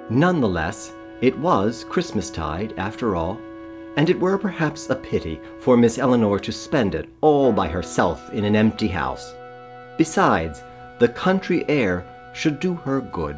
Nonetheless, it was Christmastide, after all, and it were perhaps a pity for Miss Elinor to spend it all by herself in an empty house. Besides, the country air should do her good.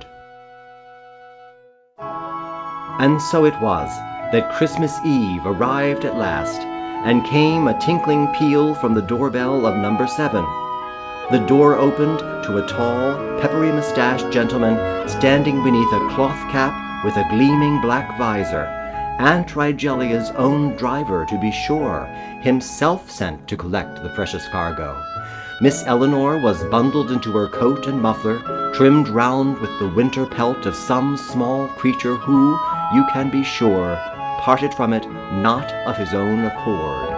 And so it was that Christmas Eve arrived at last, and came a tinkling peal from the doorbell of number 7. The door opened to a tall, peppery-mustached gentleman standing beneath a cloth cap with a gleaming black visor, Aunt Rigelia's own driver, to be sure, himself sent to collect the precious cargo. Miss Elinor was bundled into her coat and muffler, trimmed round with the winter pelt of some small creature who, you can be sure, parted from it not of his own accord.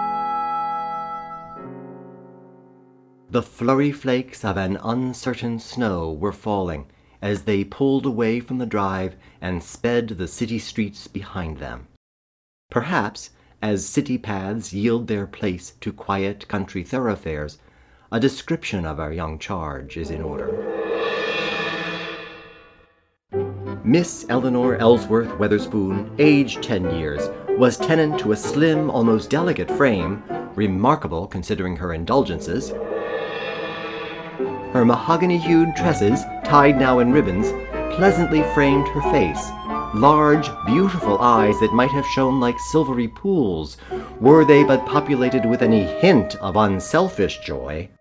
The flurry flakes of an uncertain snow were falling as they pulled away from the drive and sped the city streets behind them. Perhaps, as city paths yield their place to quiet country thoroughfares, a description of our young charge is in order. Miss Elinor Ellsworth Weatherspoon, aged 10 years, was tenant to a slim, almost delicate frame, remarkable considering her indulgences. Her mahogany-hued tresses, tied now in ribbons, pleasantly framed her face. Large, beautiful eyes that might have shone like silvery pools, were they but populated with any hint of unselfish joy.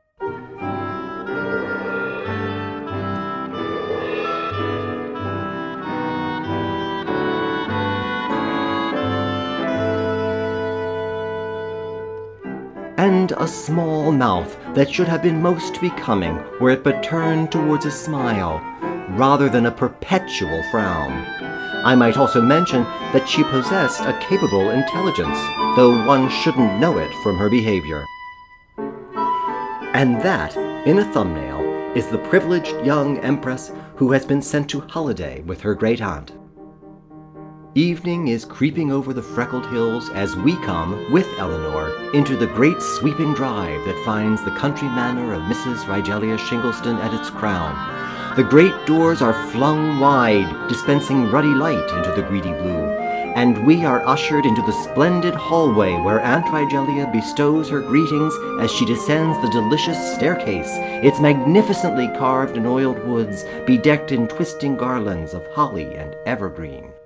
And a small mouth that should have been most becoming were it but turned towards a smile, rather than a perpetual frown. I might also mention that she possessed a capable intelligence, though one shouldn't know it from her behavior. And that, in a thumbnail, is the privileged young empress who has been sent to holiday with her great-aunt. Evening is creeping over the freckled hills as we come, with Elinor, into the great sweeping drive that finds the country manor of Mrs. Rigelia Shingleston at its crown. The great doors are flung wide, dispensing ruddy light into the greedy blue, and we are ushered into the splendid hallway where Aunt Rigelia bestows her greetings as she descends the delicious staircase, its magnificently carved and oiled woods bedecked in twisting garlands of holly and evergreen.